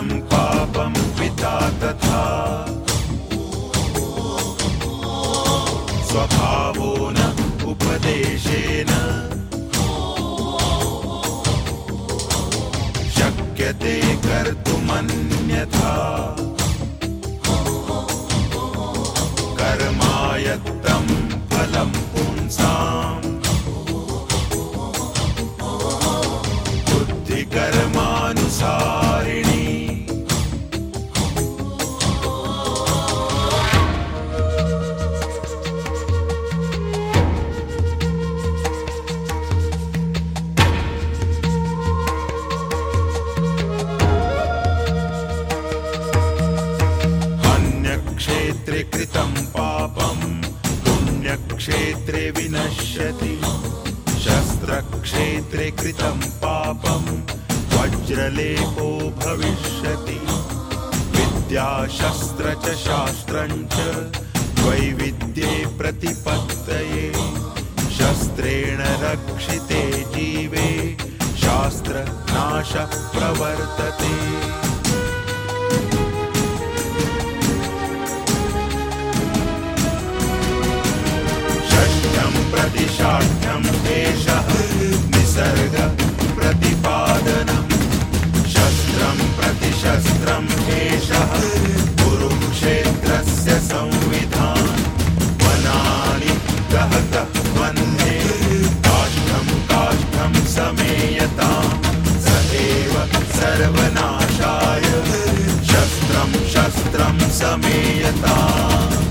शस्त्रं पापं पिता तथा स्वभावो न उपदेशेन शक्यते कर्तुमन्यथा कर्मायत्तं फलं पुंसाम् बुद्धिकर्मानुसारिणी अन्यक्षेत्रे कृतं पापं पुण्यक्षेत्रे विनश्यति शस्त्रक्षेत्रे कृतं पापं वज्रलेपो भविष्यति विद्या शस्त्र च शास्त्रं च द्वैविध्ये प्रतिपत्तये शस्त्रेण रक्षिते जीवे शास्त्रनाशः प्रवर्तते प्रतिशाठ्यम् एषः निसर्ग प्रतिपादनम् शस्त्रं प्रतिशस्त्रम् एषः कुरुक्षेत्रस्य संविधानम् वनानि दहतः वह्ने काष्ठं काष्ठं समेयताम् स एव सर्वनाशाय शस्त्रं शस्त्रं समेयताम्